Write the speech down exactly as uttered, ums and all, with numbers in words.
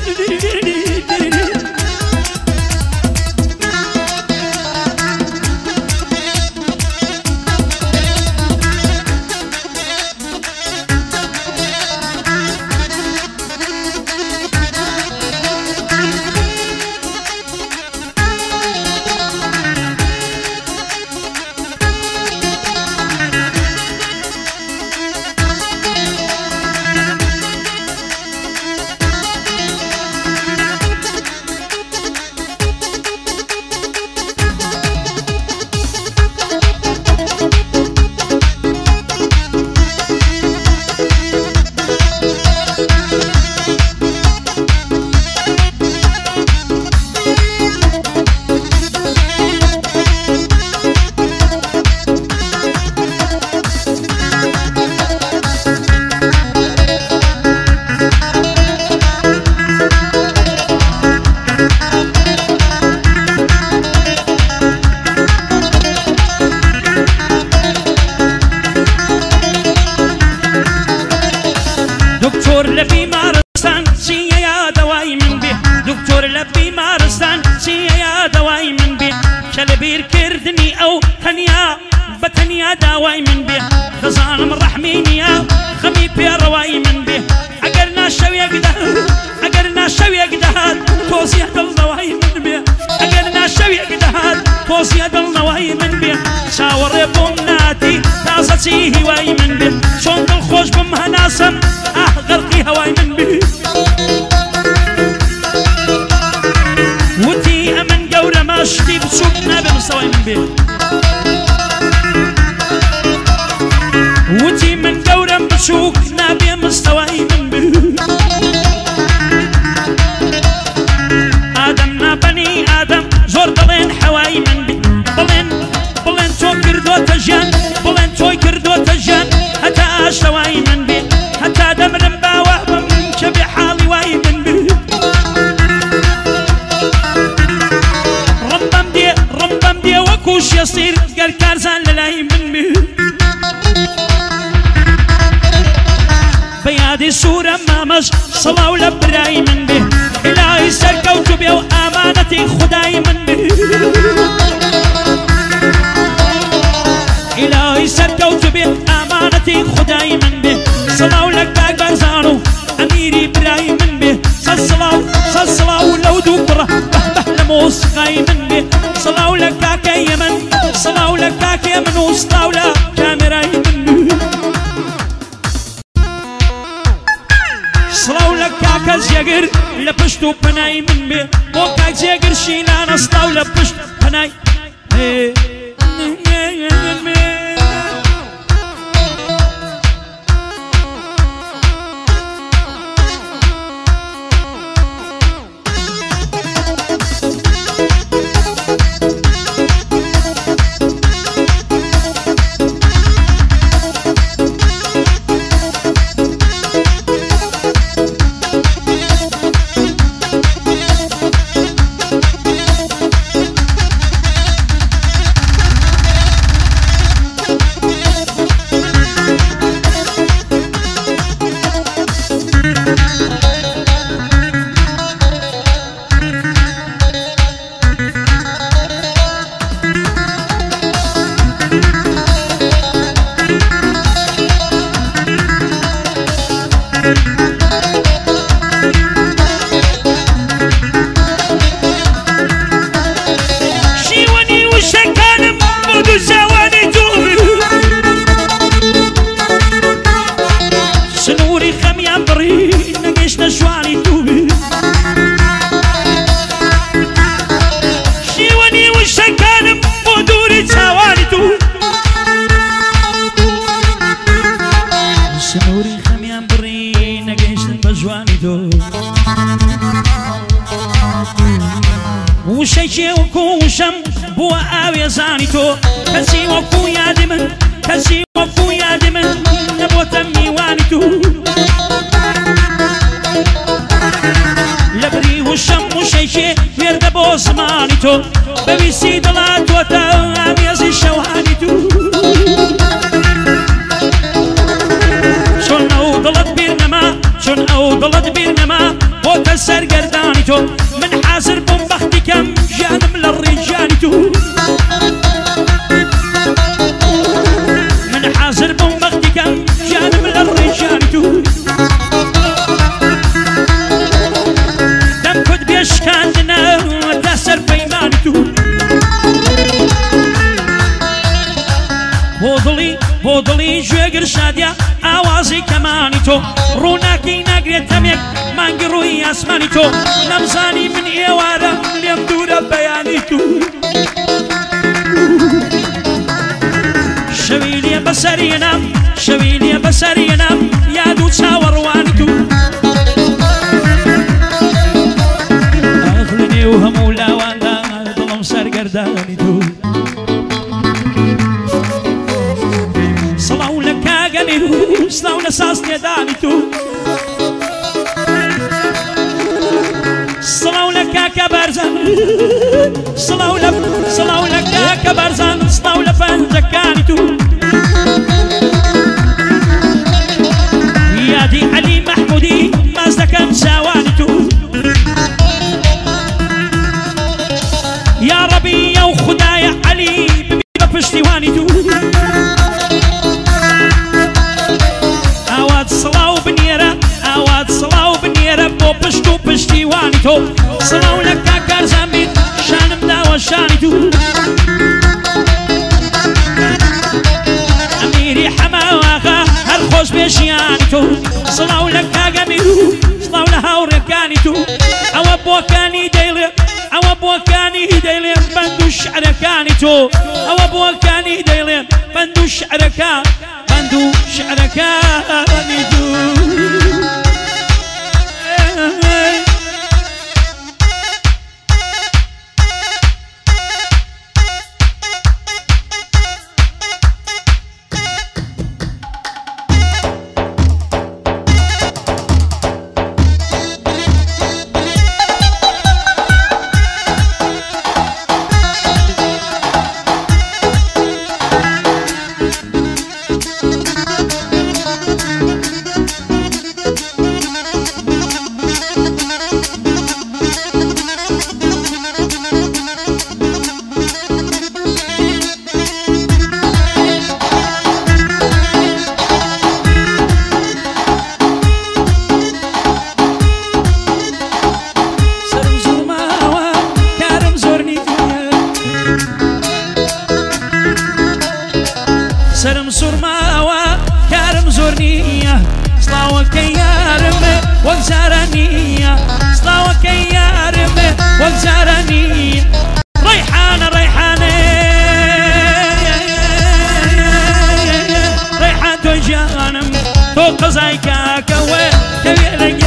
دكتور لبي مارستان سيا يا دواي من بيه دكتور لبي مارستان سيا يا دواي من بيه شلبير كردني او تنيا بتنيا دواي من بيه خزان من رحميني يا خمي بيا رواي من بيه اقرنا شوية قدهات اقرنا شوية قدهات توصي دل دواي من بيه اقرنا شوية قدهات توصي دل دواي من بيه شاور بومناتي تازتي هواي من بيه شون دل خوش بمهناسم اه غرقي هواي من بيه وتي امن قورة ماشتي بسوقنا بمستواي من بيه وتي من قورة بسوقنا بمستواي من بيه آدمنا بني آدم زور بلين حواي من بيه بلين بلين تو كردو تجان بلين توي كردو تجان حتى اشتواي من بيه حتى دمرم باوه من شبي حالي واي من بيه رمبم دي رمبم دي وكوش يصير قال كارزان للاي من بيه بيادي سورة مامش صلاة ولبراي من بيه إلهي سر كوكبي وآمانتي خداي من بيه إلهي سر كوكبي آمانتي خداي من بيه صلاة لك باك برزانو أميري براي من بيه صلاة صلاة لو دوكرة بهبه لموسقاي من بيه صلاة لك كاك يمن صلاة لك كاك يمن وصلاة لك كاميراي من بيه صلاة لك كاك زيقر لبشتو بناي من بيه وكاك زيقر شيلان صلاة لبشتو بناي وشيشي وكوشم بوا آوي زانيتو كسي وكو يادمن كسي وكو يادمن نبو تمي وانيتو لبري وشم وشيشي ويرد بو زمانيتو ببيسي دلات وتا آميزي شوانيتو شون او دلت بيرنما شون او دلت بيرنما وتا سرقرداني تو من حاضر بوم بختي كم جانم للرجال تو من حاضر بوم بختي كم جانم للرجال تو دم كد بيشكاندنا دسر بيماني تو بودلي بودلي جوگر شاديا آوازي كماني تو روناكي ناقريت تميك مانقروي اسماني تو نمزاني من ايوارا ليم دورا بياني تو شويلي بسري نام شويلي بسري نام يادو تساور واني تو اغلني وهمولا وانا ظلم سرقرداني تو صلاو لك اغني صلاو نساس نداني تو صلاو لك كبرزان صلاو لك صلاو لك كبرزان صلاو لفن زكاني تو يا دي علي محمودي ما زكم سواني تو يا ربي يا خدايا علي ببيبا بشتيواني تو اواد صلاو بنيرة اواد صلاو بنيرة بو بشتو بشتيواني تو صلاو لك كارزان بيت شانم داوى شاني تو اميري حماواغا هالخوش بيشياني تو صلاو لك كاقاميرو صلاو لها وركاني تو او بوكاني ديلي او بوكاني ديلي بندو شعركاني تو او بوكاني ديلي بندو شعركان بندو شعركاني تو سرم سرماوة كارم زورنية صلاوة كيارم وزارانية صلاوة كيارم وزارانية ريحانة ريحانة ريحان تو جانم تو قزاي كاكوة كوي لك